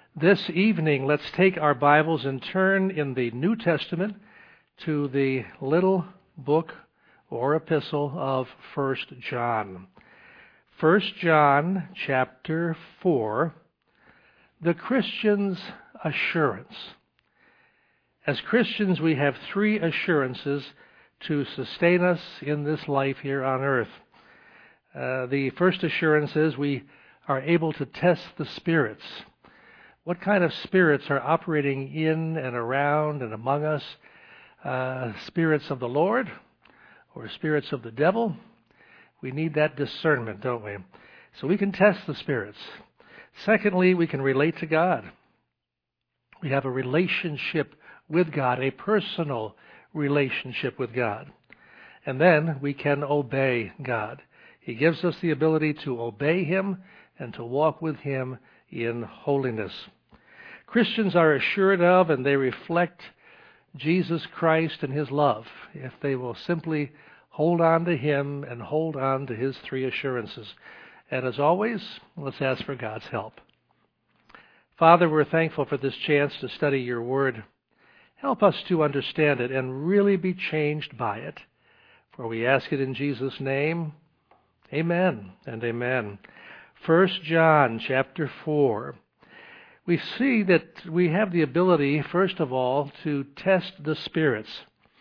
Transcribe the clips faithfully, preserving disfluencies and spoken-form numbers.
This evening, let's take our Bibles and turn in the New Testament to the little book or epistle of First John. First John chapter four, the Christian's assurance. As Christians, we have three assurances to sustain us in this life here on earth. Uh, the first assurance is we are able to test the spirits. What kind of spirits are operating in and around and among us? Uh, spirits of the Lord or spirits of the devil? We need that discernment, don't we? So we can test the spirits. Secondly, we can relate to God. We have a relationship with God, a personal relationship with God. And then we can obey God. He gives us the ability to obey Him and to walk with Him in holiness. Christians are assured of and they reflect Jesus Christ and His love if they will simply hold on to Him and hold on to His three assurances. And as always, let's ask for God's help. Father, we're thankful for this chance to study Your Word. Help us to understand it and really be changed by it. For we ask it in Jesus' name. Amen and amen. First John chapter four. We see that we have the ability, first of all, to test the spirits.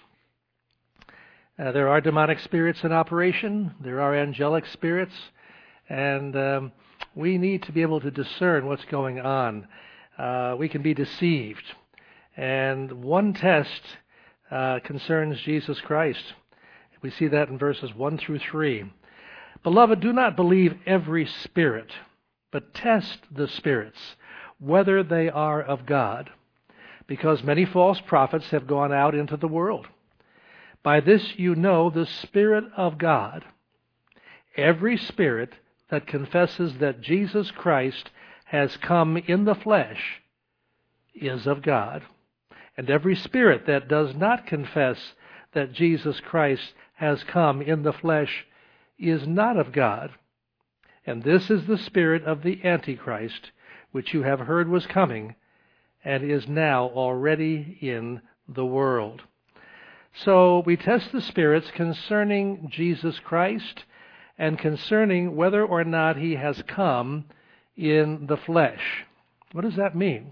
Uh, there are demonic spirits in operation. There are angelic spirits. And um, we need to be able to discern what's going on. Uh, we can be deceived. And one test uh, concerns Jesus Christ. We see that in verses one through three. Beloved, do not believe every spirit, but test the spirits, whether they are of God, because many false prophets have gone out into the world. By this you know the Spirit of God. Every spirit that confesses that Jesus Christ has come in the flesh is of God. And every spirit that does not confess that Jesus Christ has come in the flesh is not of God. And this is the spirit of the Antichrist, which you have heard was coming, and is now already in the world. So we test the spirits concerning Jesus Christ and concerning whether or not He has come in the flesh. What does that mean?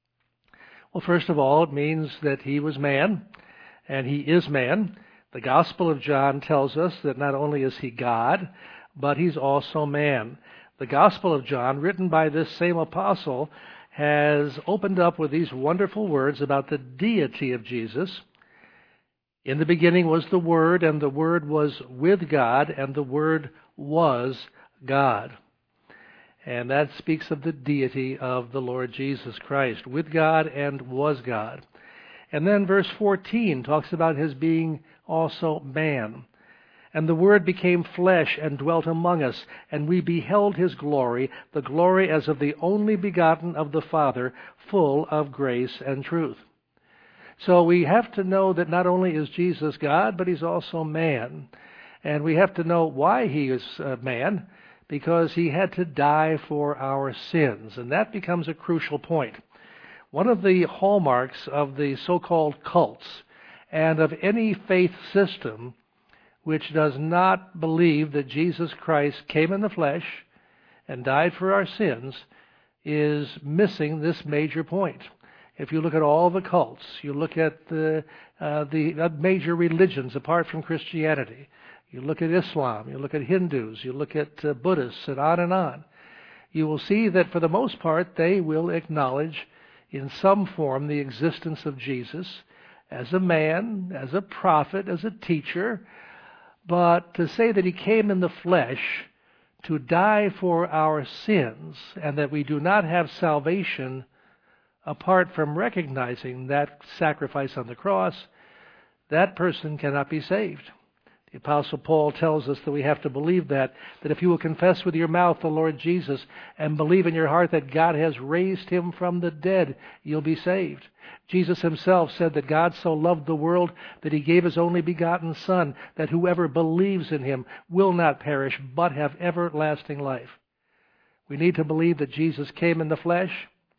Well, first of all, it means that He was man, and He is man. The Gospel of John tells us that not only is He God, but He's also man. The Gospel of John, written by this same apostle, has opened up with these wonderful words about the deity of Jesus. In the beginning was the Word, and the Word was with God, and the Word was God. And that speaks of the deity of the Lord Jesus Christ, with God and was God. And then verse fourteen talks about His being also man. And the Word became flesh and dwelt among us, and we beheld His glory, the glory as of the only begotten of the Father, full of grace and truth. So we have to know that not only is Jesus God, but He's also man. And we have to know why He is a man, because He had to die for our sins. And that becomes a crucial point. One of the hallmarks of the so-called cults and of any faith system which does not believe that Jesus Christ came in the flesh and died for our sins is missing this major point. If you look at all the cults, you look at the, uh, the major religions apart from Christianity, you look at Islam, you look at Hindus, you look at uh, Buddhists, and on and on, you will see that for the most part they will acknowledge in some form the existence of Jesus as a man, as a prophet, as a teacher. But to say that He came in the flesh to die for our sins and that we do not have salvation apart from recognizing that sacrifice on the cross, that person cannot be saved. The Apostle Paul tells us that we have to believe that, that if you will confess with your mouth the Lord Jesus and believe in your heart that God has raised Him from the dead, you'll be saved. Jesus Himself said that God so loved the world that He gave His only begotten Son, that whoever believes in Him will not perish but have everlasting life. We need to believe that Jesus came in the flesh,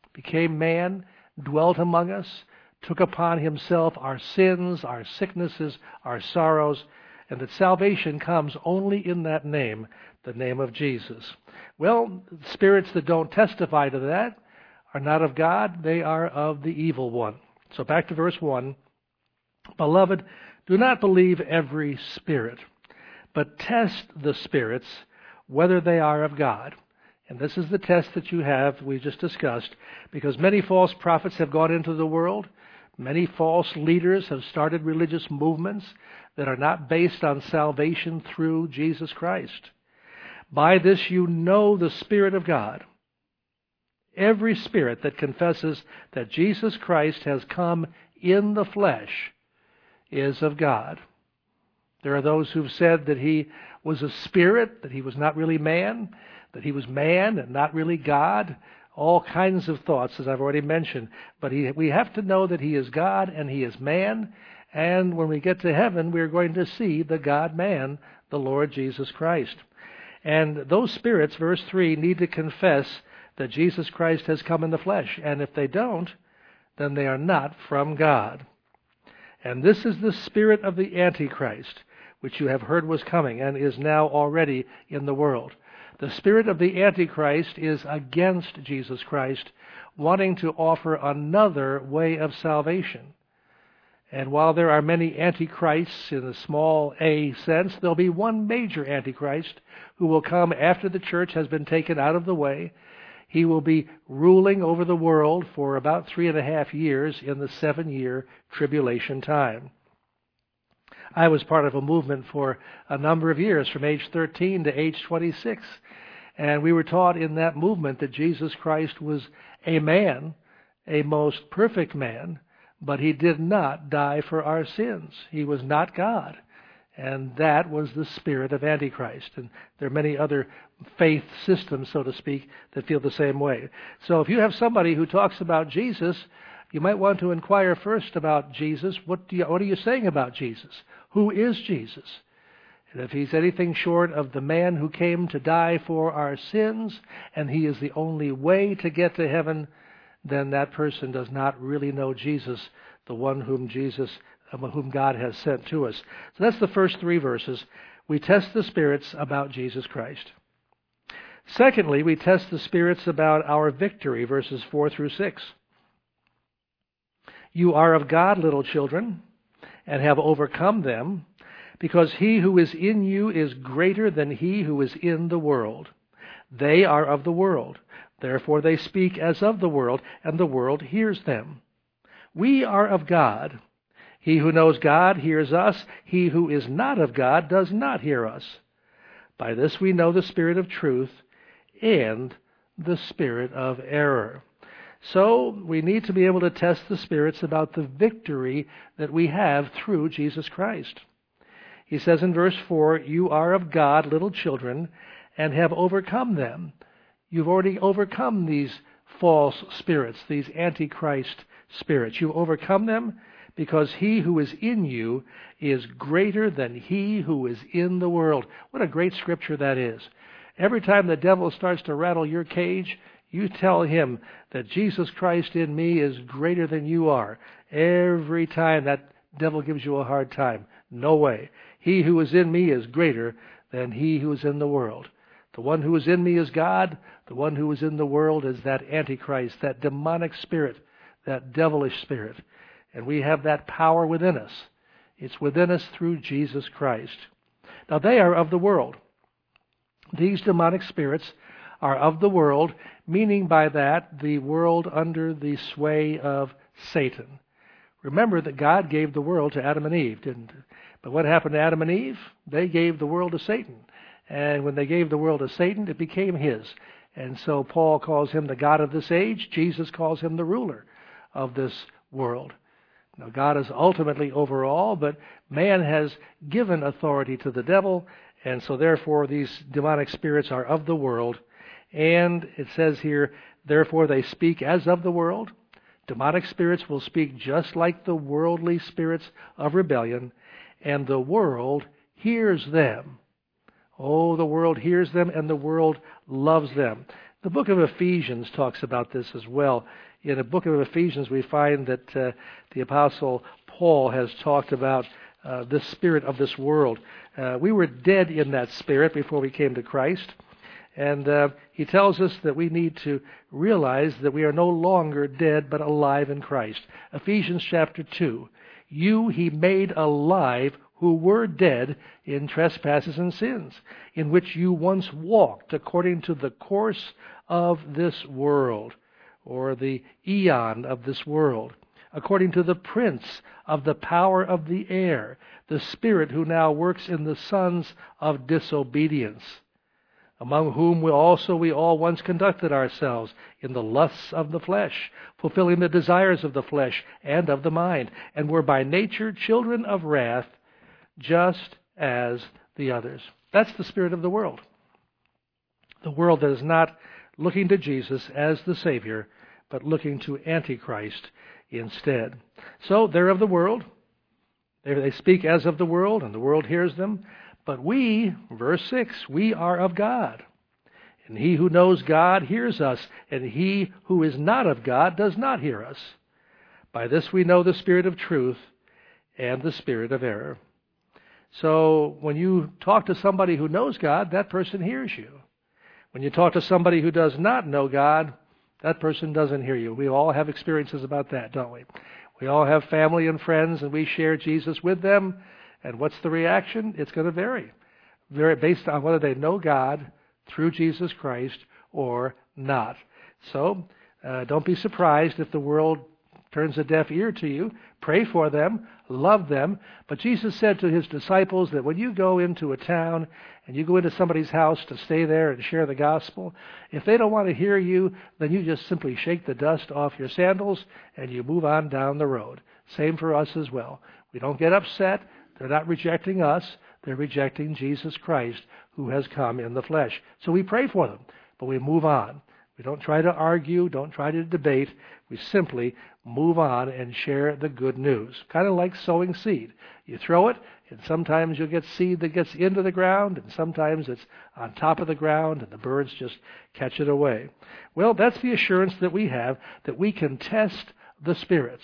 became man, dwelt among us, took upon himself our sins, our sicknesses, our sorrows, and that salvation comes only in that name, the name of Jesus. Well, spirits that don't testify to that are not of God, they are of the evil one. So back to verse one. Beloved, do not believe every spirit, but test the spirits, whether they are of God. And this is the test that you have, we just discussed, because many false prophets have gone into the world. Many false leaders have started religious movements that are not based on salvation through Jesus Christ. By this you know the Spirit of God. Every spirit that confesses that Jesus Christ has come in the flesh is of God. There are those who've said that he was a spirit, that he was not really man, that he was man and not really God. All kinds of thoughts, as I've already mentioned. But he, we have to know that he is God and he is man. And when we get to heaven, we're going to see the God-man, the Lord Jesus Christ. And those spirits, verse three, need to confess that Jesus Christ has come in the flesh. And if they don't, then they are not from God. And this is the spirit of the Antichrist, which you have heard was coming and is now already in the world. The spirit of the Antichrist is against Jesus Christ, wanting to offer another way of salvation. And while there are many antichrists in the small a sense, there'll be one major antichrist who will come after the church has been taken out of the way. He will be ruling over the world for about three and a half years in the seven-year tribulation time. I was part of a movement for a number of years, from age thirteen to age twenty-six. And we were taught in that movement that Jesus Christ was a man, a most perfect man, but he did not die for our sins. He was not God. And that was the spirit of Antichrist. And there are many other faith systems, so to speak, that feel the same way. So if you have somebody who talks about Jesus, you might want to inquire first about Jesus. What do you, what are you saying about Jesus? Who is Jesus? And if he's anything short of the man who came to die for our sins, and he is the only way to get to heaven, then that person does not really know Jesus, the one whom Jesus, whom God has sent to us. So that's the first three verses. We test the spirits about Jesus Christ. Secondly, we test the spirits about our victory, verses four through six. You are of God, little children, and have overcome them, because he who is in you is greater than he who is in the world. They are of the world. Therefore they speak as of the world, and the world hears them. We are of God. He who knows God hears us. He who is not of God does not hear us. By this we know the spirit of truth and the spirit of error. So we need to be able to test the spirits about the victory that we have through Jesus Christ. He says in verse four, you are of God, little children, and have overcome them. You've already overcome these false spirits, these antichrist spirits. You've overcome them because he who is in you is greater than he who is in the world. What a great scripture that is. Every time the devil starts to rattle your cage, you tell him that Jesus Christ in me is greater than you are. Every time that devil gives you a hard time, no way. He who is in me is greater than he who is in the world. The one who is in me is God. The one who is in the world is that Antichrist, that demonic spirit, that devilish spirit. And we have that power within us. It's within us through Jesus Christ. Now they are of the world. These demonic spirits are of the world, meaning by that the world under the sway of Satan. Remember that God gave the world to Adam and Eve, didn't he? But what happened to Adam and Eve? They gave the world to Satan. And when they gave the world to Satan, it became his. And so Paul calls him the God of this age. Jesus calls him the ruler of this world. Now, God is ultimately over all, but man has given authority to the devil, and so therefore these demonic spirits are of the world. And it says here, therefore they speak as of the world. Demonic spirits will speak just like the worldly spirits of rebellion, and the world hears them. Oh, the world hears them, and the world loves them. The book of Ephesians talks about this as well. In the book of Ephesians, we find that uh, the Apostle Paul has talked about uh, the spirit of this world. Uh, we were dead in that spirit before we came to Christ. And uh, he tells us that we need to realize that we are no longer dead but alive in Christ. Ephesians chapter two. You he made alive who were dead in trespasses and sins, in which you once walked according to the course of this world, or the eon of this world, according to the prince of the power of the air, the spirit who now works in the sons of disobedience, among whom we also we all once conducted ourselves in the lusts of the flesh, fulfilling the desires of the flesh and of the mind, and were by nature children of wrath, just as the others. That's the spirit of the world. The world that is not looking to Jesus as the Savior, but looking to Antichrist instead. So they're of the world. They, they speak as of the world, and the world hears them. But we, verse six, we are of God. And he who knows God hears us, and he who is not of God does not hear us. By this we know the spirit of truth and the spirit of error. So when you talk to somebody who knows God, that person hears you. When you talk to somebody who does not know God, that person doesn't hear you. We all have experiences about that, don't we? We all have family and friends, and we share Jesus with them. And what's the reaction? It's going to vary. Vary based on whether they know God through Jesus Christ or not. So uh, don't be surprised if the world turns a deaf ear to you. Pray for them, love them. But Jesus said to his disciples that when you go into a town and you go into somebody's house to stay there and share the gospel, if they don't want to hear you, then you just simply shake the dust off your sandals and you move on down the road. Same for us as well. We don't get upset. They're not rejecting us. They're rejecting Jesus Christ, who has come in the flesh. So we pray for them, but we move on. We don't try to argue, don't try to debate. We simply move on and share the good news. Kind of like sowing seed. You throw it, and sometimes you'll get seed that gets into the ground, and sometimes it's on top of the ground, and the birds just catch it away. Well, that's the assurance that we have, that we can test the spirits.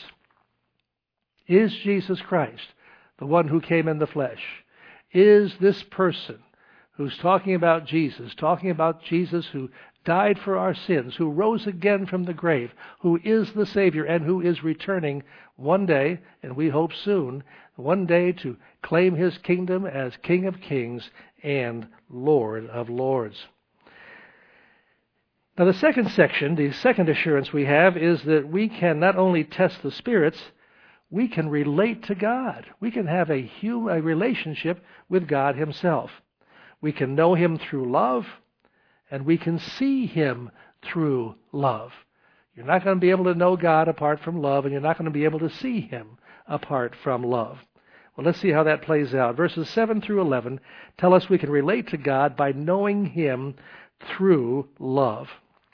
Is Jesus Christ the one who came in the flesh? Is this person who's talking about Jesus, talking about Jesus who died for our sins, who rose again from the grave, who is the Savior, and who is returning one day, and we hope soon, one day to claim his kingdom as King of Kings and Lord of Lords. Now the second section, the second assurance we have, is that we can not only test the spirits, we can relate to God. We can have a, human, a relationship with God himself. We can know him through love, and we can see him through love. You're not going to be able to know God apart from love, and you're not going to be able to see him apart from love. Well, let's see how that plays out. Verses seven through eleven tell us we can relate to God by knowing him through love.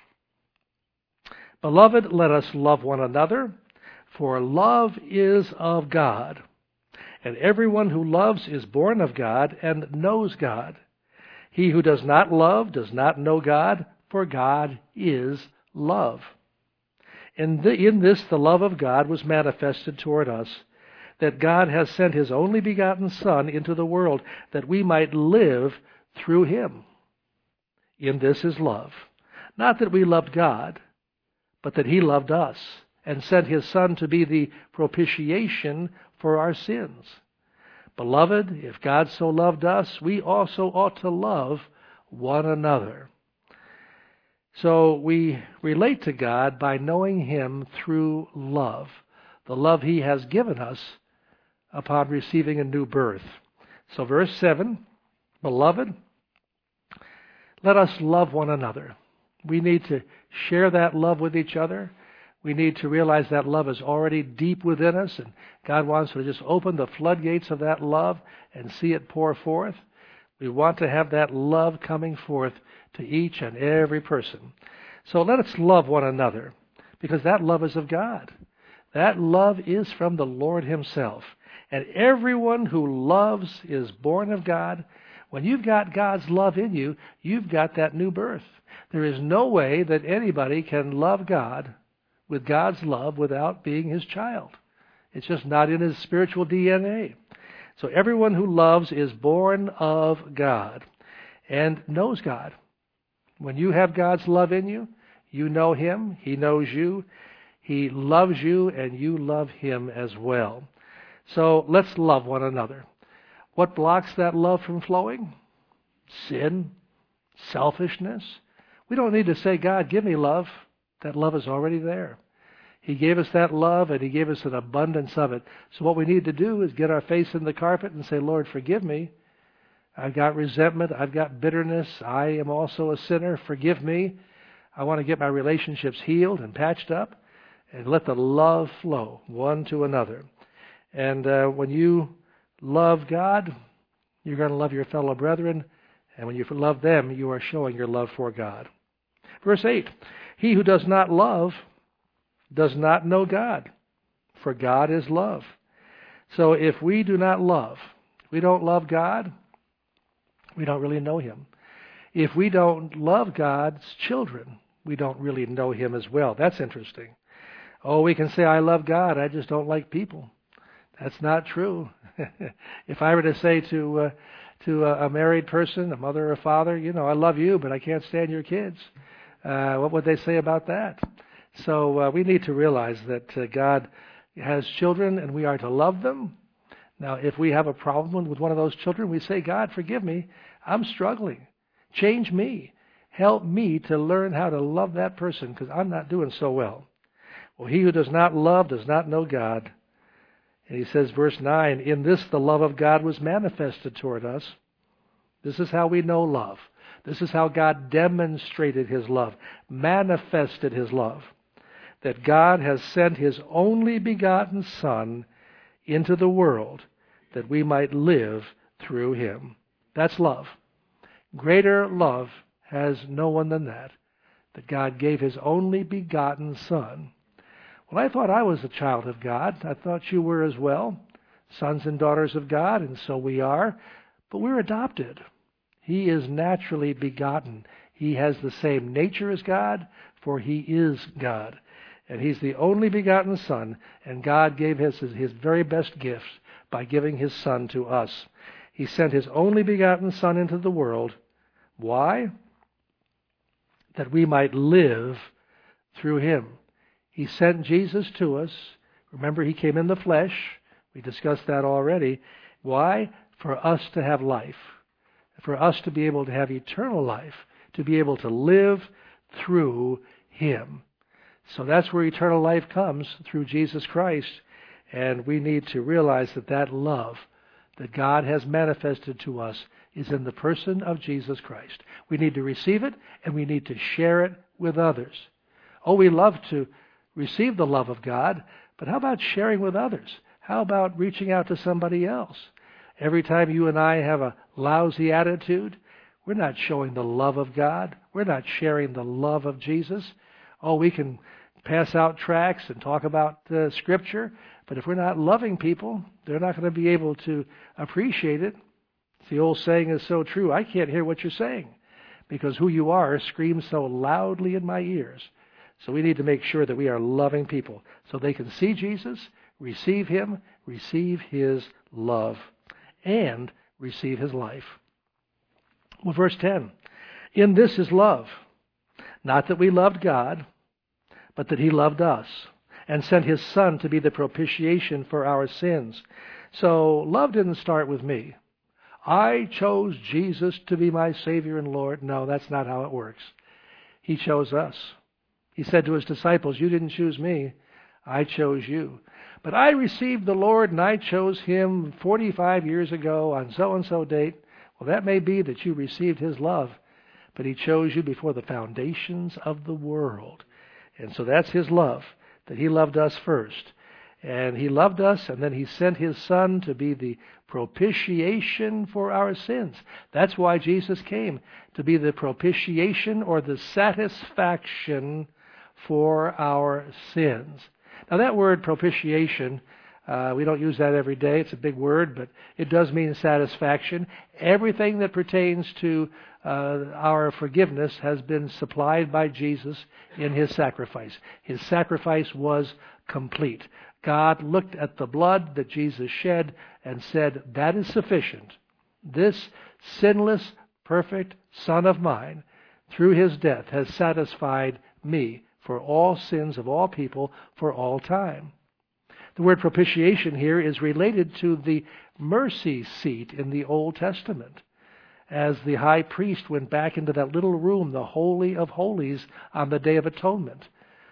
Beloved, let us love one another, for love is of God. And everyone who loves is born of God and knows God. He who does not love does not know God, for God is love. And in this the love of God was manifested toward us, that God has sent his only begotten Son into the world, that we might live through him. In this is love. Not that we loved God, but that he loved us, and sent his Son to be the propitiation for our sins. Beloved, if God so loved us, we also ought to love one another. So we relate to God by knowing him through love, the love he has given us upon receiving a new birth. So verse seven, beloved, let us love one another. We need to share that love with each other. We need to realize that love is already deep within us, and God wants to just open the floodgates of that love and see it pour forth. We want to have that love coming forth to each and every person. So let us love one another, because that love is of God. That love is from the Lord himself. And everyone who loves is born of God. When you've got God's love in you, you've got that new birth. There is no way that anybody can love God with God's love without being His child. It's just not in his spiritual D N A. So everyone who loves is born of God and knows God. When you have God's love in you, you know Him, He knows you, He loves you, and you love Him as well. So let's love one another. What blocks that love from flowing? Sin, selfishness. We don't need to say, God, give me love. That love is already there. He gave us that love, and He gave us an abundance of it. So what we need to do is get our face in the carpet and say, Lord, forgive me. I've got resentment. I've got bitterness. I am also a sinner. Forgive me. I want to get my relationships healed and patched up, and let the love flow one to another. And uh, when you love God, you're going to love your fellow brethren. And when you love them, you are showing your love for God. Verse eight, he who does not love does not know God, for God is love. So if we do not love, we don't love God, we don't really know Him. If we don't love God's children, we don't really know Him as well. That's interesting. Oh, we can say, I love God, I just don't like people. That's not true. If I were to say to uh, to a, a married person, a mother or a father, you know, I love you, but I can't stand your kids, uh, what would they say about that? So uh, we need to realize that uh, God has children and we are to love them. Now, if we have a problem with one of those children, we say, God, forgive me. I'm struggling. Change me. Help me to learn how to love that person because I'm not doing so well. Well, he who does not love does not know God. And he says, verse nine, in this the love of God was manifested toward us. This is how we know love. This is how God demonstrated His love, manifested His love. That God has sent His only begotten Son into the world that we might live through Him. That's love. Greater love has no one than that, that God gave His only begotten Son. Well, I thought I was a child of God. I thought you were as well, sons and daughters of God, and so we are. But we're adopted. He is naturally begotten. He has the same nature as God, for He is God. And He's the only begotten Son, and God gave His, His very best gift by giving His Son to us. He sent His only begotten Son into the world. Why? That we might live through Him. He sent Jesus to us. Remember, He came in the flesh. We discussed that already. Why? For us to have life. For us to be able to have eternal life. To be able to live through Him. So that's where eternal life comes, through Jesus Christ. And we need to realize that that love that God has manifested to us is in the person of Jesus Christ. We need to receive it, and we need to share it with others. Oh, we love to receive the love of God, but how about sharing with others? How about reaching out to somebody else? Every time you and I have a lousy attitude, we're not showing the love of God. We're not sharing the love of Jesus. Oh, we can pass out tracts and talk about uh, Scripture, but if we're not loving people, they're not going to be able to appreciate it. The old saying is so true, I can't hear what you're saying, because who you are screams so loudly in my ears. So we need to make sure that we are loving people so they can see Jesus, receive Him, receive His love, and receive His life. Well, verse ten, in this is love, not that we loved God, but that He loved us and sent His Son to be the propitiation for our sins. So love didn't start with me. I chose Jesus to be my Savior and Lord. No, that's not how it works. He chose us. He said to His disciples, you didn't choose me, I chose you. But I received the Lord and I chose Him forty-five years ago on so-and-so date. Well, that may be that you received His love, but He chose you before the foundations of the world. And so that's His love, that He loved us first. And He loved us, and then He sent His Son to be the propitiation for our sins. That's why Jesus came, to be the propitiation or the satisfaction for our sins. Now that word propitiation, Uh, we don't use that every day. It's a big word, but it does mean satisfaction. Everything that pertains to uh, our forgiveness has been supplied by Jesus in His sacrifice. His sacrifice was complete. God looked at the blood that Jesus shed and said, that is sufficient. This sinless, perfect Son of mine, through His death, has satisfied me for all sins of all people for all time. The word propitiation here is related to the mercy seat in the Old Testament. As the high priest went back into that little room, the Holy of Holies, on the Day of Atonement,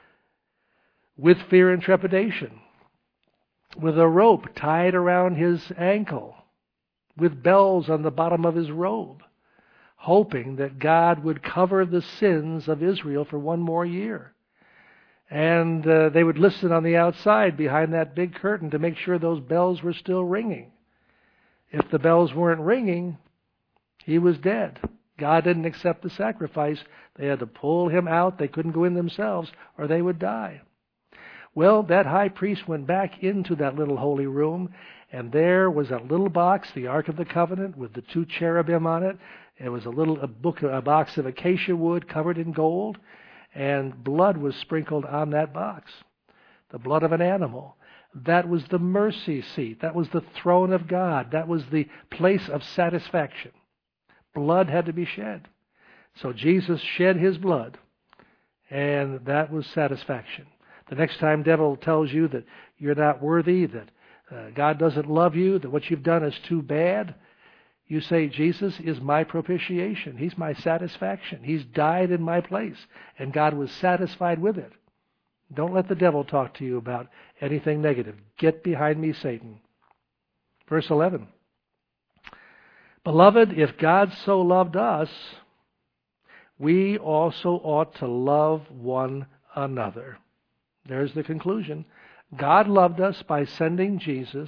with fear and trepidation, with a rope tied around his ankle, with bells on the bottom of his robe, hoping that God would cover the sins of Israel for one more year. And uh, they would listen on the outside behind that big curtain to make sure those bells were still ringing. If the bells weren't ringing, he was dead. God didn't accept the sacrifice. They had to pull him out. They couldn't go in themselves, or they would die. Well, that high priest went back into that little holy room, and there was that little box, the Ark of the Covenant, with the two cherubim on it. It was a little a book, a box of acacia wood covered in gold, and blood was sprinkled on that box, the blood of an animal. That was the mercy seat. That was the throne of God. That was the place of satisfaction. Blood had to be shed. So Jesus shed His blood, and that was satisfaction. The next time devil tells you that you're not worthy, that uh, God doesn't love you, that what you've done is too bad, you say, Jesus is my propitiation. He's my satisfaction. He's died in my place, and God was satisfied with it. Don't let the devil talk to you about anything negative. Get behind me, Satan. Verse eleven. Beloved, if God so loved us, we also ought to love one another. There's the conclusion. God loved us by sending Jesus.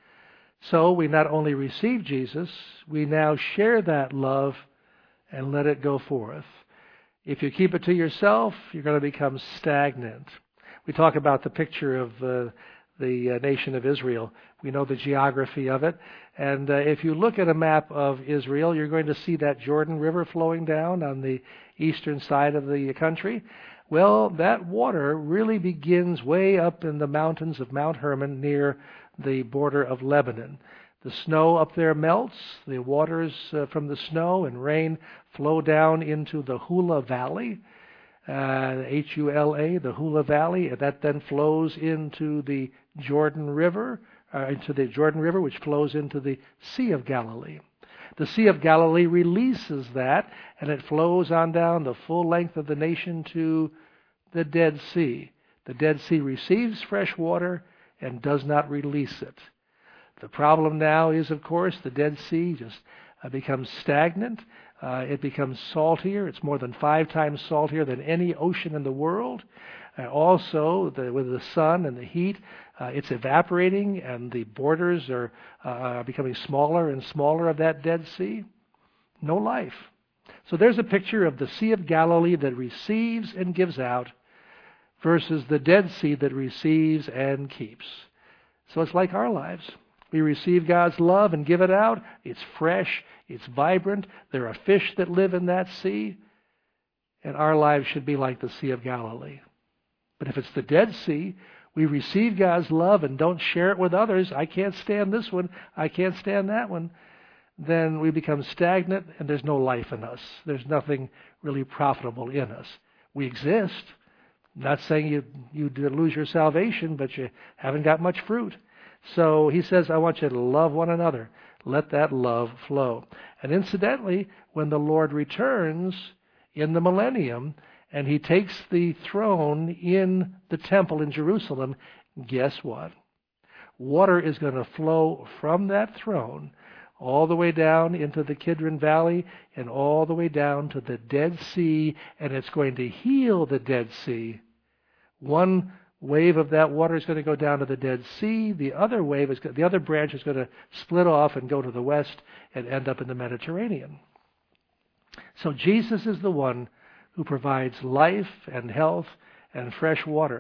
So we not only receive Jesus, we now share that love and let it go forth. If you keep it to yourself, you're going to become stagnant. We talk about the picture of uh, the uh, nation of Israel. We know the geography of it. And uh, if you look at a map of Israel, you're going to see that Jordan River flowing down on the eastern side of the country. Well, that water really begins way up in the mountains of Mount Hermon near the border of Lebanon. The snow up there melts. The waters uh, from the snow and rain flow down into the Hula Valley, uh, H U L A, the Hula Valley, and that then flows into the Jordan River, uh, into the Jordan River, which flows into the Sea of Galilee. The Sea of Galilee releases that, and it flows on down the full length of the nation to the Dead Sea. The Dead Sea receives fresh water and does not release it. The problem now is, of course, the Dead Sea just uh, becomes stagnant. Uh, it becomes saltier. It's more than five times saltier than any ocean in the world. Uh, also, the, with the sun and the heat, uh, it's evaporating, and the borders are uh, becoming smaller and smaller of that Dead Sea. No life. So there's a picture of the Sea of Galilee that receives and gives out versus the Dead Sea that receives and keeps. So it's like our lives. We receive God's love and give it out. It's fresh. It's vibrant. There are fish that live in that sea. And our lives should be like the Sea of Galilee. But if it's the Dead Sea, we receive God's love and don't share it with others. I can't stand this one. I can't stand that one. Then we become stagnant and there's no life in us. There's nothing really profitable in us. We exist. Not saying you, you lose your salvation, but you haven't got much fruit. So he says, I want you to love one another. Let that love flow. And incidentally, when the Lord returns in the millennium and he takes the throne in the temple in Jerusalem, guess what? Water is going to flow from that throne all the way down into the Kidron Valley and all the way down to the Dead Sea, and it's going to heal the Dead Sea. One wave of that water is going to go down to the Dead Sea. The other wave is the other branch is going to split off and go to the west and end up in the Mediterranean. So Jesus is the one who provides life and health and fresh water.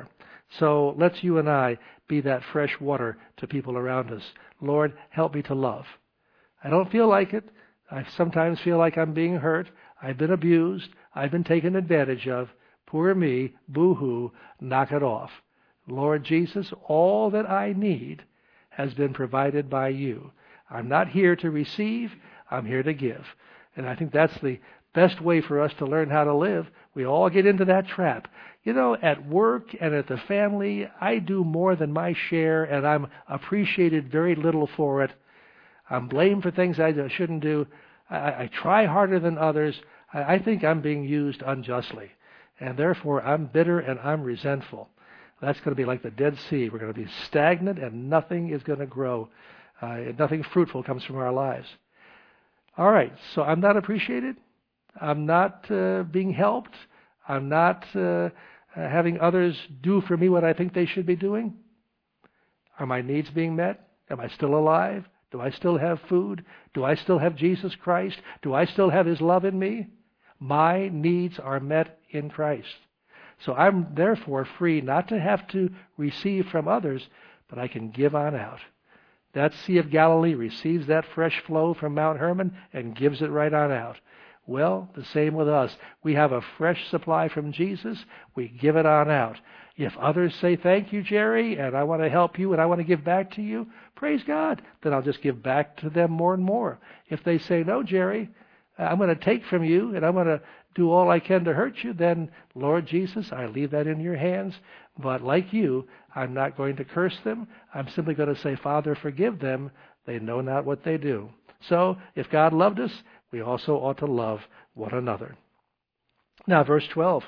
So let's you and I be that fresh water to people around us. Lord, help me to love. I don't feel like it. I sometimes feel like I'm being hurt. I've been abused. I've been taken advantage of. Poor me. Boo-hoo. Knock it off. Lord Jesus, all that I need has been provided by you. I'm not here to receive. I'm here to give. And I think that's the best way for us to learn how to live. We all get into that trap. You know, at work and at the family, I do more than my share, and I'm appreciated very little for it. I'm blamed for things I shouldn't do. I, I try harder than others. I, I think I'm being used unjustly. And therefore, I'm bitter and I'm resentful. That's going to be like the Dead Sea. We're going to be stagnant and nothing is going to grow. Uh, nothing fruitful comes from our lives. All right, so I'm not appreciated. I'm not uh, being helped. I'm not uh, having others do for me what I think they should be doing. Are my needs being met? Am I still alive? Do I still have food? Do I still have Jesus Christ? Do I still have His love in me? My needs are met in Christ. So I'm therefore free not to have to receive from others, but I can give on out. That Sea of Galilee receives that fresh flow from Mount Hermon and gives it right on out. Well, the same with us. We have a fresh supply from Jesus. We give it on out. If others say, thank you, Jerry, and I want to help you and I want to give back to you, praise God. Then I'll just give back to them more and more. If they say, no, Jerry, I'm going to take from you and I'm going to do all I can to hurt you, then, Lord Jesus, I leave that in your hands. But like you, I'm not going to curse them. I'm simply going to say, Father, forgive them. They know not what they do. So if God loved us, we also ought to love one another. Now, verse twelve.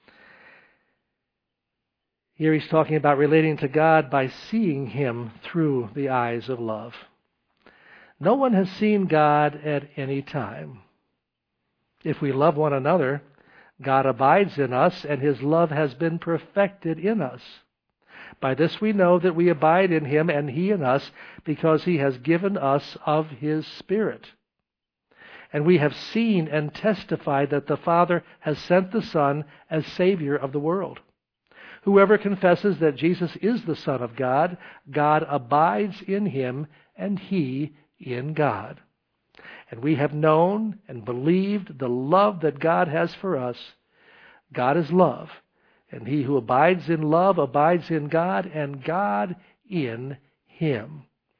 Here he's talking about relating to God by seeing Him through the eyes of love. No one has seen God at any time. If we love one another, God abides in us, and His love has been perfected in us. By this we know that we abide in Him and He in us, because He has given us of His Spirit. And we have seen and testified that the Father has sent the Son as Savior of the world. Whoever confesses that Jesus is the Son of God, God abides in Him, and He in God. And we have known and believed the love that God has for us. God is love, and he who abides in love abides in God, and God in him.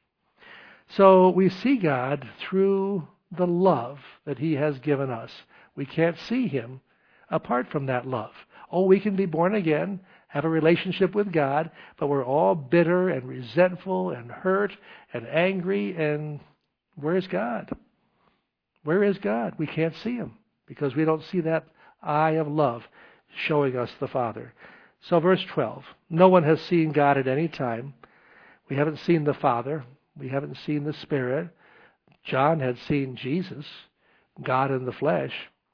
So we see God through the love that He has given us. We can't see Him apart from that love. Oh, we can be born again, have a relationship with God, but we're all bitter and resentful and hurt and angry, and where's God? Where is God? We can't see Him because we don't see that eye of love showing us the Father. So verse twelve, no one has seen God at any time. We haven't seen the Father. We haven't seen the Spirit. John had seen Jesus, God in the flesh.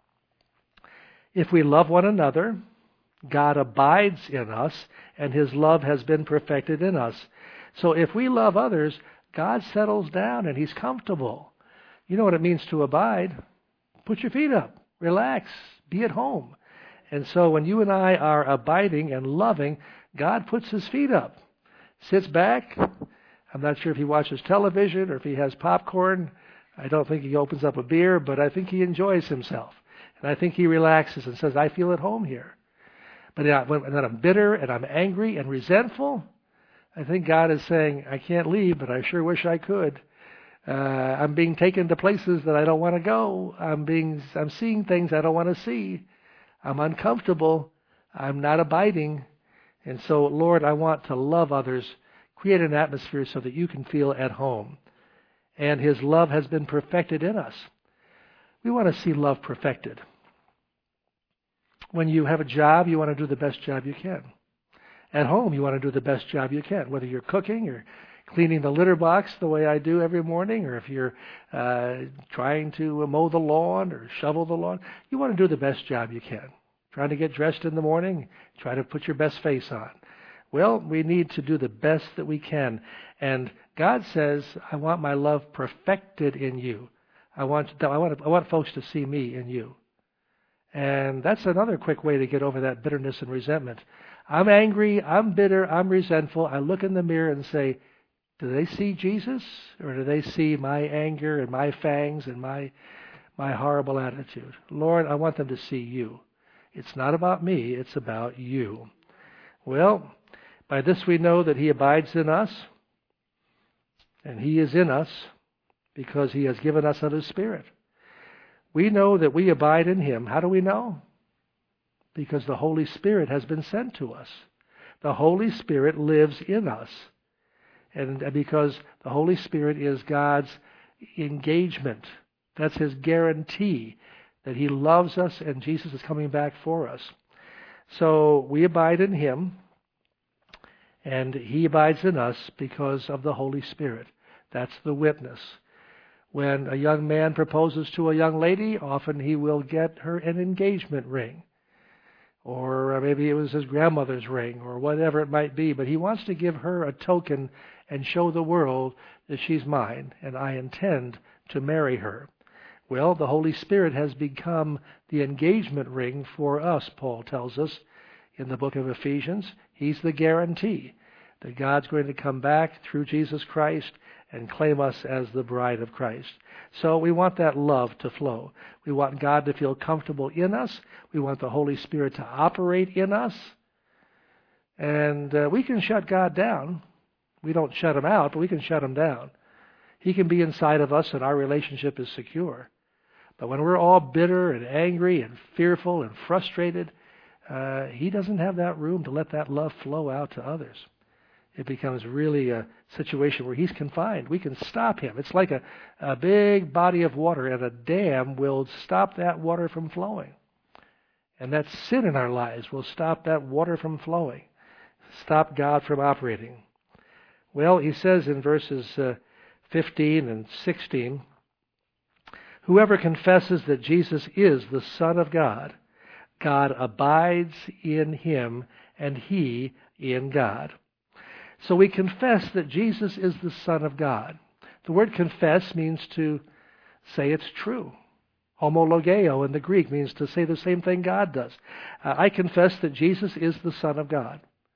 If we love one another, God abides in us, and His love has been perfected in us. So if we love others, God settles down and He's comfortable. You know what it means to abide. Put your feet up. Relax. Be at home. And so when you and I are abiding and loving, God puts His feet up, sits back. I'm not sure if He watches television or if He has popcorn. I don't think He opens up a beer, but I think He enjoys Himself. And I think He relaxes and says, I feel at home here. But when I'm bitter and I'm angry and resentful, I think God is saying, I can't leave, but I sure wish I could. Uh, I'm being taken to places that I don't want to go. I'm being, I'm seeing things I don't want to see. I'm uncomfortable. I'm not abiding. And so, Lord, I want to love others. Create an atmosphere so that you can feel at home. And His love has been perfected in us. We want to see love perfected. When you have a job, you want to do the best job you can. At home, you want to do the best job you can, whether you're cooking or cleaning the litter box the way I do every morning, or if you're uh, trying to mow the lawn or shovel the lawn. You want to do the best job you can. Trying to get dressed in the morning, try to put your best face on. Well, we need to do the best that we can. And God says, I want my love perfected in you. I want, I want, I want folks to see me in you. And that's another quick way to get over that bitterness and resentment. I'm angry, I'm bitter, I'm resentful. I look in the mirror and say, do they see Jesus? Or do they see my anger and my fangs and my my horrible attitude? Lord, I want them to see you. It's not about me, it's about you. Well, by this we know that he abides in us, and he is in us because he has given us of his Spirit. We know that we abide in him. How do we know? Because the Holy Spirit has been sent to us. The Holy Spirit lives in us. And because the Holy Spirit is God's engagement. That's his guarantee that he loves us and Jesus is coming back for us. So we abide in him, and he abides in us because of the Holy Spirit. That's the witness. When a young man proposes to a young lady, often he will get her an engagement ring. Or maybe it was his grandmother's ring, or whatever it might be. But he wants to give her a token and show the world that she's mine, and I intend to marry her. Well, the Holy Spirit has become the engagement ring for us, Paul tells us in the book of Ephesians. He's the guarantee that God's going to come back through Jesus Christ and claim us as the bride of Christ. So we want that love to flow. We want God to feel comfortable in us. We want the Holy Spirit to operate in us. And uh, we can shut God down. We don't shut him out, but we can shut him down. He can be inside of us and our relationship is secure. But when we're all bitter and angry and fearful and frustrated, uh, he doesn't have that room to let that love flow out to others. It becomes really a situation where he's confined. We can stop him. It's like a, a big body of water, and a dam will stop that water from flowing. And that sin in our lives will stop that water from flowing, stop God from operating. Well, he says in verses uh, fifteen and sixteen, whoever confesses that Jesus is the Son of God, God abides in him, and he in God. So we confess that Jesus is the Son of God. The word confess means to say it's true. Homologeo in the Greek means to say the same thing God does. Uh, I confess that Jesus is the Son of God.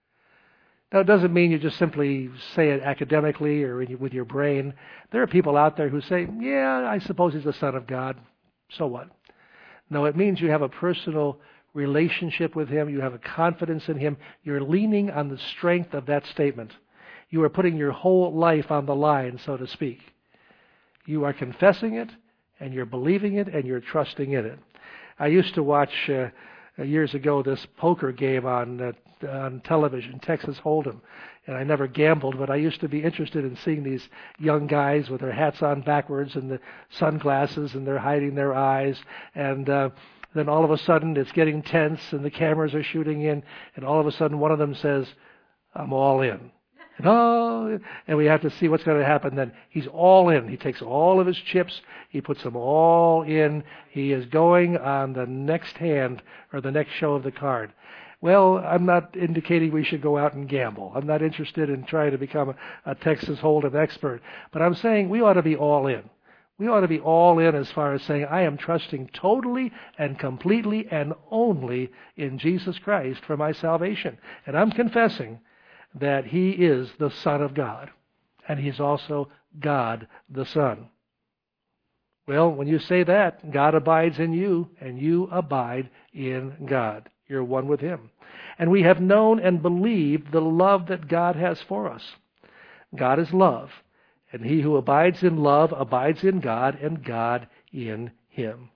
Now, it doesn't mean you just simply say it academically or in, with your brain. There are people out there who say, yeah, I suppose he's the Son of God. So what? No, it means you have a personal relationship with him. You have a confidence in him. You're leaning on the strength of that statement. You are putting your whole life on the line, so to speak. You are confessing it, and you're believing it, and you're trusting in it. I used to watch uh, years ago this poker game on uh, on television, Texas Hold'em, and I never gambled, but I used to be interested in seeing these young guys with their hats on backwards and the sunglasses, and they're hiding their eyes, and uh, then all of a sudden it's getting tense, and the cameras are shooting in, and all of a sudden one of them says, I'm all in. And, oh, and we have to see what's going to happen then. He's all in. He takes all of his chips. He puts them all in. He is going on the next hand or the next show of the card. Well, I'm not indicating we should go out and gamble. I'm not interested in trying to become a, a Texas Hold'em expert. But I'm saying we ought to be all in. We ought to be all in as far as saying, I am trusting totally and completely and only in Jesus Christ for my salvation. And I'm confessing that he is the Son of God, and he's also God the Son. Well, when you say that, God abides in you, and you abide in God. You're one with him. And we have known and believed the love that God has for us. God is love, and he who abides in love abides in God, and God in him.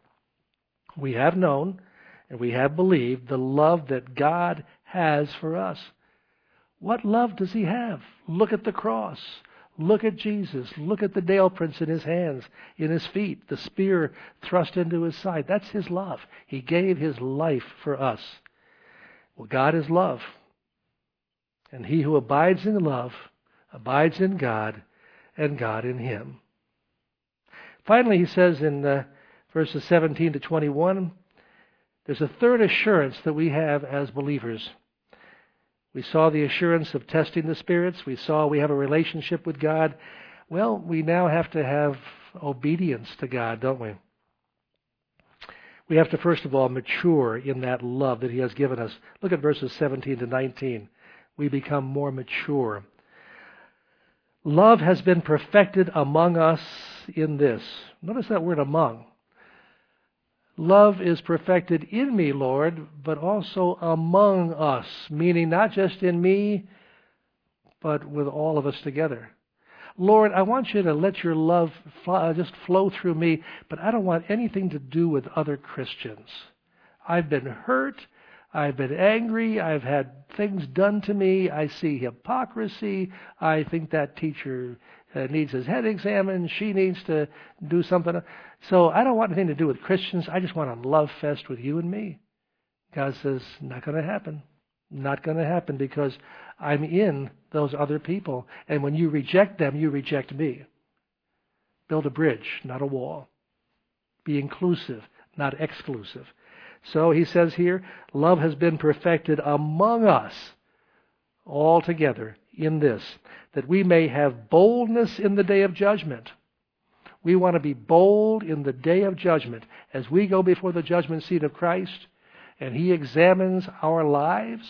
We have known and we have believed the love that God has for us. What love does he have? Look at the cross. Look at Jesus. Look at the nail prints in his hands, in his feet, the spear thrust into his side. That's his love. He gave his life for us. Well, God is love. And he who abides in love abides in God, and God in him. Finally, he says in uh, verses seventeen to twenty-one, there's a third assurance that we have as believers. We saw the assurance of testing the spirits. We saw we have a relationship with God. Well, we now have to have obedience to God, don't we? We have to, first of all, mature in that love that he has given us. Look at verses seventeen to nineteen. We become more mature. Love has been perfected among us in this. Notice that word among. Love is perfected in me, Lord, but also among us, meaning not just in me, but with all of us together. Lord, I want you to let your love fly, just flow through me, but I don't want anything to do with other Christians. I've been hurt. I've been angry. I've had things done to me. I see hypocrisy. I think that teacher uh, needs his head examined. She needs to do something. So I don't want anything to do with Christians. I just want a love fest with you and me. God says, not going to happen. Not going to happen because I'm in those other people. And when you reject them, you reject me. Build a bridge, not a wall. Be inclusive, not exclusive. So he says here, love has been perfected among us all together in this, that we may have boldness in the day of judgment. We want to be bold in the day of judgment as we go before the judgment seat of Christ and he examines our lives.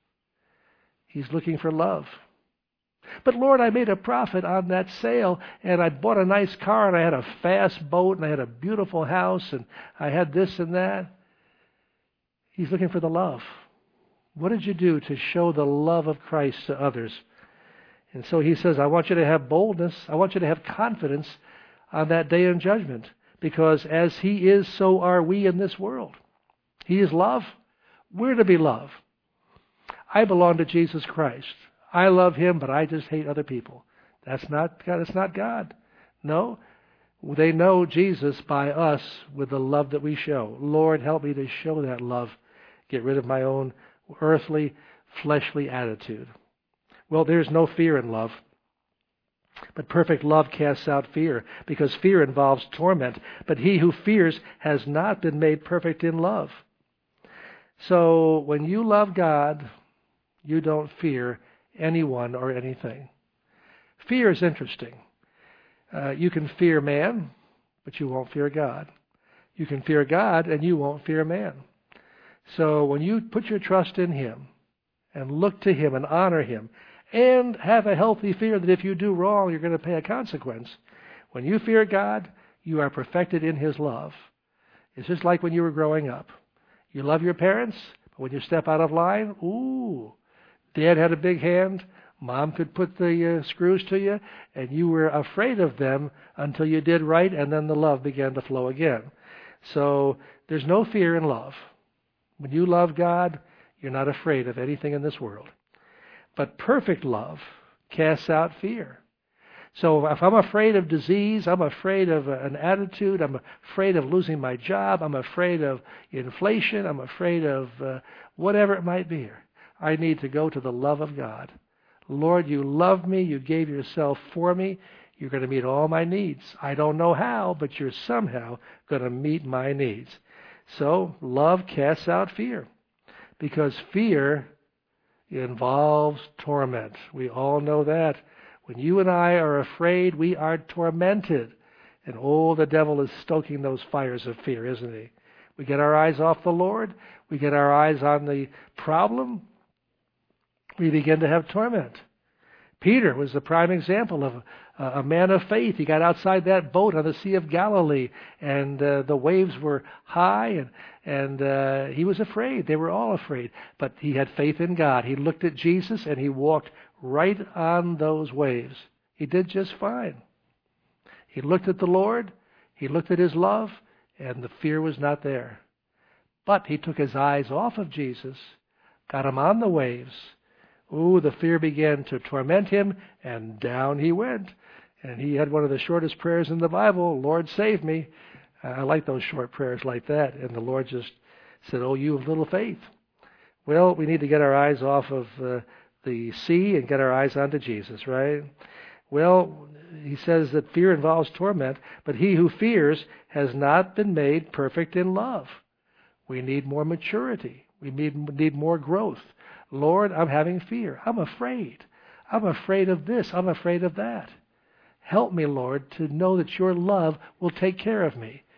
He's looking for love. But Lord, I made a profit on that sale, and I bought a nice car, and I had a fast boat, and I had a beautiful house, and I had this and that. He's looking for the love. What did you do to show the love of Christ to others? And so he says, I want you to have boldness. I want you to have confidence on that day of judgment, because as he is, so are we in this world. He is love. We're to be love. I belong to Jesus Christ. I love him, but I just hate other people. That's not God. That's not God. No, they know Jesus by us with the love that we show. Lord, help me to show that love. Get rid of my own earthly, fleshly attitude. Well, there's no fear in love. But perfect love casts out fear, because fear involves torment. But he who fears has not been made perfect in love. So when you love God, you don't fear anyone or anything. Fear is interesting. Uh, you can fear man, but you won't fear God. You can fear God, and you won't fear man. So when you put your trust in him and look to him and honor him and have a healthy fear that if you do wrong, you're going to pay a consequence, when you fear God, you are perfected in his love. It's just like when you were growing up. You love your parents, but when you step out of line, ooh, Dad had a big hand, Mom could put the uh, screws to you, and you were afraid of them until you did right, and then the love began to flow again. So there's no fear in love. When you love God, you're not afraid of anything in this world. But perfect love casts out fear. So if I'm afraid of disease, I'm afraid of an attitude, I'm afraid of losing my job, I'm afraid of inflation, I'm afraid of uh, whatever it might be, I need to go to the love of God. Lord, you love me, you gave yourself for me, you're going to meet all my needs. I don't know how, but you're somehow going to meet my needs. So love casts out fear, because fear involves torment. We all know that. When you and I are afraid, we are tormented. And oh, the devil is stoking those fires of fear, isn't he? We get our eyes off the Lord. We get our eyes on the problem. We begin to have torment. Peter was the prime example of a, a man of faith. He got outside that boat on the Sea of Galilee, and uh, the waves were high, and, and uh, he was afraid. They were all afraid. But he had faith in God. He looked at Jesus, and he walked right on those waves. He did just fine. He looked at the Lord. He looked at his love, and the fear was not there. But he took his eyes off of Jesus, got him on the waves. Ooh, the fear began to torment him, and down he went. And he had one of the shortest prayers in the Bible, Lord, save me. I like those short prayers like that. And the Lord just said, oh, you of little faith. Well, we need to get our eyes off of uh, the sea and get our eyes onto Jesus, right? Well, he says that fear involves torment, but he who fears has not been made perfect in love. We need more maturity. We need, need more growth. Lord, I'm having fear. I'm afraid. I'm afraid of this. I'm afraid of that. Help me, Lord, to know that your love will take care of me.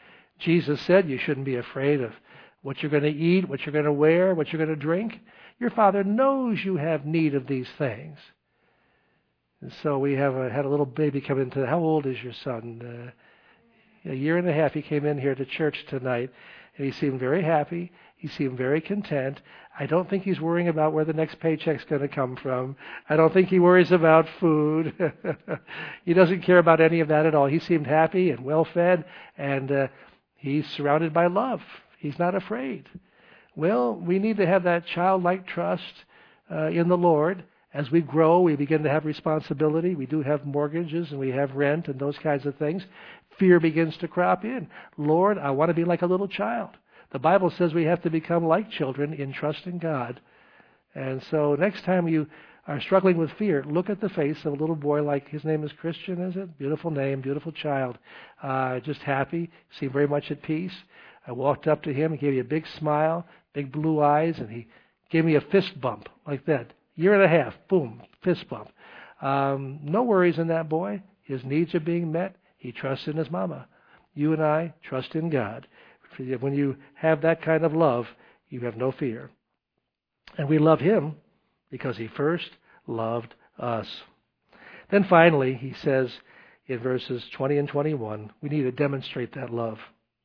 Jesus said you shouldn't be afraid of what you're going to eat, what you're going to wear, what you're going to drink. Your Father knows you have need of these things. And so we have a, had a little baby come into. How old is your son? Uh, a year and a half. He came in here to church tonight, and he seemed very happy. He seemed very content. I don't think he's worrying about where the next paycheck's going to come from. I don't think he worries about food. He doesn't care about any of that at all. He seemed happy and well-fed, and uh, he's surrounded by love. He's not afraid. Well, we need to have that childlike trust uh, in the Lord. As we grow, we begin to have responsibility. We do have mortgages and we have rent and those kinds of things. Fear begins to crop in. Lord, I want to be like a little child. The Bible says we have to become like children in trusting God. And so next time you are struggling with fear, look at the face of a little boy like, his name is Christian, is it? Beautiful name, beautiful child. Uh, just happy, seemed very much at peace. I walked up to him, he gave me a big smile, big blue eyes, and he gave me a fist bump like that. Year and a half, boom, fist bump. Um, no worries in that boy. His needs are being met. He trusts in his mama. You and I trust in God. When you have that kind of love, you have no fear. And we love him because he first loved us. Then finally, he says in verses twenty and twenty-one, we need to demonstrate that love.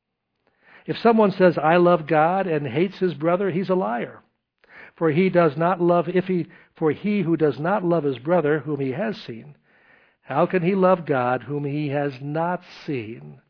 If someone says, I love God and hates his brother, he's a liar. For he does not love, if he, for he who does not love his brother whom he has seen, how can he love God whom he has not seen?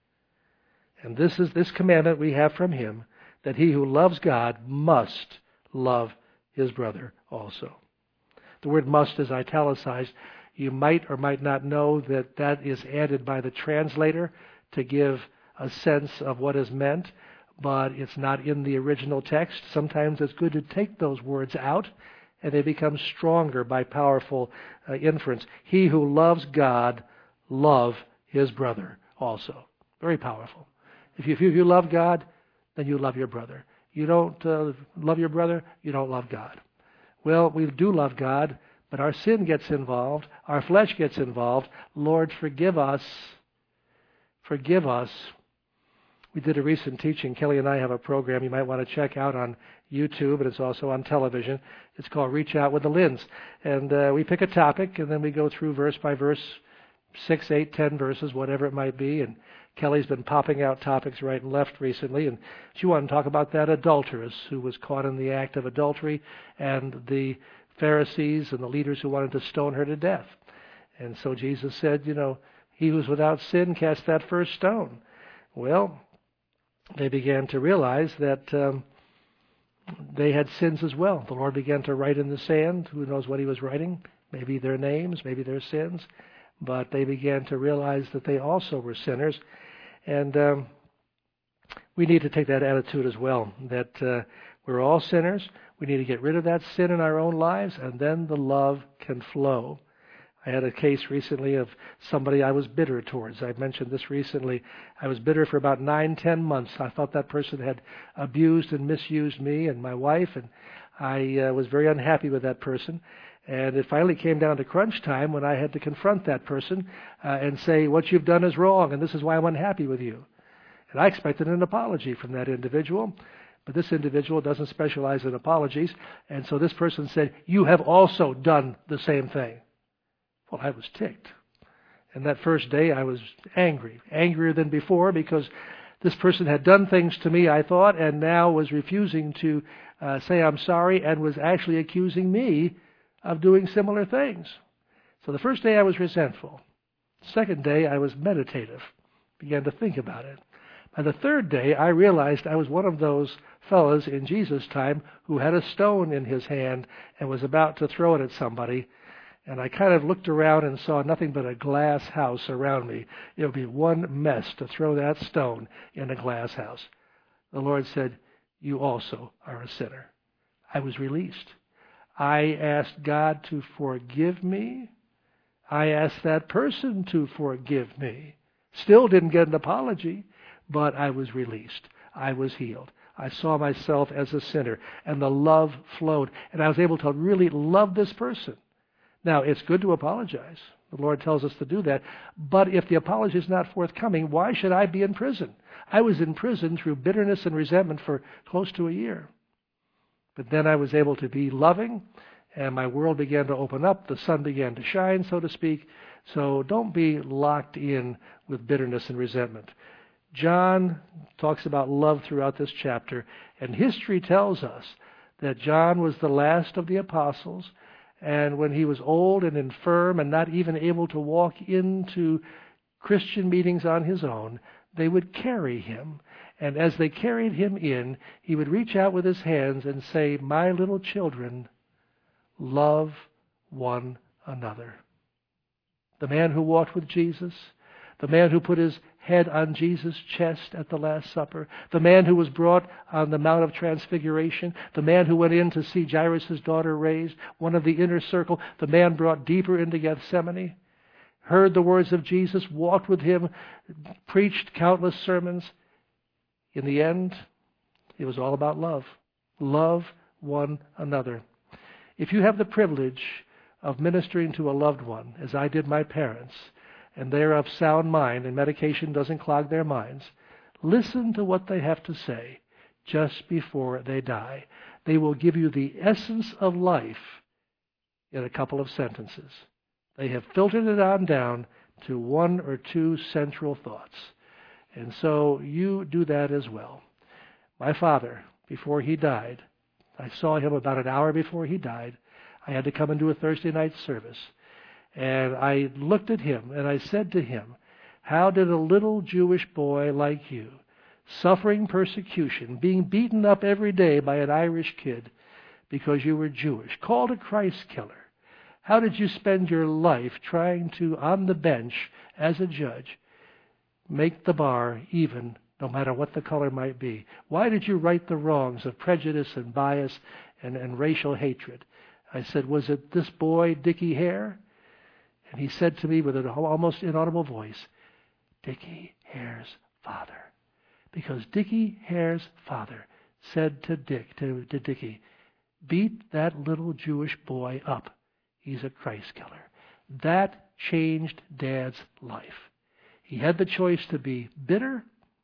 And this is this commandment we have from him, that he who loves God must love his brother also. The word must is italicized. You might or might not know that that is added by the translator to give a sense of what is meant, but it's not in the original text. Sometimes it's good to take those words out, and they become stronger by powerful uh, inference. He who loves God, love his brother also. Very powerful. If you, if you love God, then you love your brother. You don't uh, love your brother, you don't love God. Well, we do love God, but our sin gets involved. Our flesh gets involved. Lord, forgive us. Forgive us. We did a recent teaching. Kelly and I have a program you might want to check out on YouTube, and it's also on television. It's called Reach Out with the Lins. And uh, we pick a topic, and then we go through verse by verse, six, eight, ten verses, whatever it might be. And Kelly's been popping out topics right and left recently, and she wanted to talk about that adulteress who was caught in the act of adultery and the Pharisees and the leaders who wanted to stone her to death. And so Jesus said, you know, he who's without sin cast that first stone. Well, they began to realize that um, they had sins as well. The Lord began to write in the sand. Who knows what he was writing? Maybe their names, maybe their sins. But they began to realize that they also were sinners. And um, we need to take that attitude as well, that uh, we're all sinners. We need to get rid of that sin in our own lives, and then the love can flow. I had a case recently of somebody I was bitter towards. I mentioned this recently. I was bitter for about nine, ten months. I thought that person had abused and misused me and my wife, and I uh, was very unhappy with that person. And it finally came down to crunch time when I had to confront that person uh, and say, what you've done is wrong, and this is why I'm unhappy with you. And I expected an apology from that individual, but this individual doesn't specialize in apologies. And so this person said, you have also done the same thing. Well, I was ticked. And that first day I was angry, angrier than before, because this person had done things to me, I thought, and now was refusing to uh, say I'm sorry and was actually accusing me of doing similar things. So the first day I was resentful. The second day I was meditative, began to think about it. By the third day I realized I was one of those fellows in Jesus' time who had a stone in his hand and was about to throw it at somebody. And I kind of looked around and saw nothing but a glass house around me. It would be one mess to throw that stone in a glass house. The Lord said, you also are a sinner. I was released. I asked God to forgive me. I asked that person to forgive me. Still didn't get an apology, but I was released. I was healed. I saw myself as a sinner, and the love flowed. And I was able to really love this person. Now, it's good to apologize. The Lord tells us to do that. But if the apology is not forthcoming, why should I be in prison? I was in prison through bitterness and resentment for close to a year. But then I was able to be loving, and my world began to open up. The sun began to shine, so to speak. So don't be locked in with bitterness and resentment. John talks about love throughout this chapter, and history tells us that John was the last of the apostles, and when he was old and infirm and not even able to walk into Christian meetings on his own, they would carry him. And as they carried him in, he would reach out with his hands and say, "My little children, love one another." The man who walked with Jesus, the man who put his head on Jesus' chest at the Last Supper, the man who was brought on the Mount of Transfiguration, the man who went in to see Jairus' daughter raised, one of the inner circle, the man brought deeper into Gethsemane, heard the words of Jesus, walked with him, preached countless sermons. In the end, it was all about love. Love one another. If you have the privilege of ministering to a loved one, as I did my parents, and they're of sound mind and medication doesn't clog their minds, listen to what they have to say just before they die. They will give you the essence of life in a couple of sentences. They have filtered it on down to one or two central thoughts. And so you do that as well. My father, before he died, I saw him about an hour before he died. I had to come and do a Thursday night service. And I looked at him and I said to him, "How did a little Jewish boy like you, suffering persecution, being beaten up every day by an Irish kid because you were Jewish, called a Christ killer, how did you spend your life trying to, on the bench as a judge, make the bar even no matter what the color might be? Why did you right the wrongs of prejudice and bias and, and racial hatred?" I said, "Was it this boy, Dickie Hare?" And he said to me with an almost inaudible voice, "Dickie Hare's father." Because Dickie Hare's father said to Dick, to, to Dickie, "Beat that little Jewish boy up. He's a Christ killer." That changed Dad's life. He had the choice to be bitter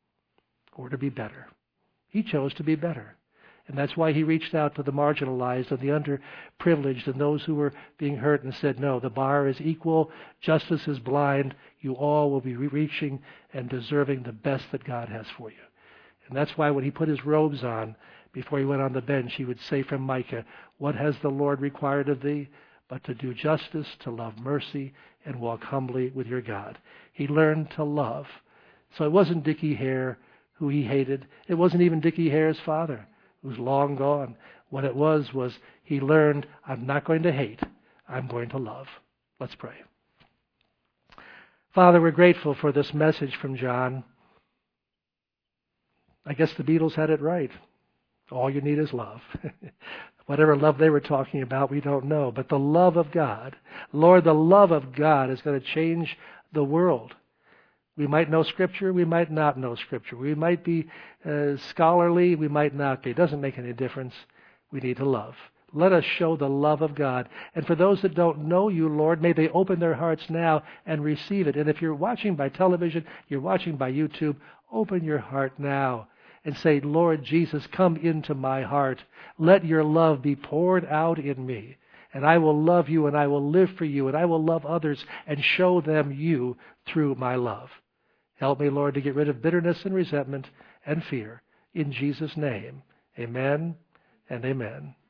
or to be better. He chose to be better. And that's why he reached out to the marginalized and the underprivileged and those who were being hurt and said, "No, the bar is equal. Justice is blind. You all will be reaching and deserving the best that God has for you." And that's why when he put his robes on, before he went on the bench, he would say from Micah, "What has the Lord required of thee? But to do justice, to love mercy, and walk humbly with your God." He learned to love. So it wasn't Dickie Hare who he hated. It wasn't even Dickie Hare's father, who's long gone. What it was was he learned, I'm not going to hate, I'm going to love. Let's pray. Father, we're grateful for this message from John. I guess the Beatles had it right. All you need is love. Whatever love they were talking about, we don't know. But the love of God, Lord, the love of God is going to change the world. We might know Scripture, we might not know Scripture. We might be uh, scholarly, we might not be. It doesn't make any difference. We need to love. Let us show the love of God. And for those that don't know you, Lord, may they open their hearts now and receive it. And if you're watching by television, you're watching by YouTube, open your heart now and say, "Lord Jesus, come into my heart. Let your love be poured out in me. And I will love you and I will live for you and I will love others and show them you through my love." Help me, Lord, to get rid of bitterness and resentment and fear. In Jesus' name, amen and amen.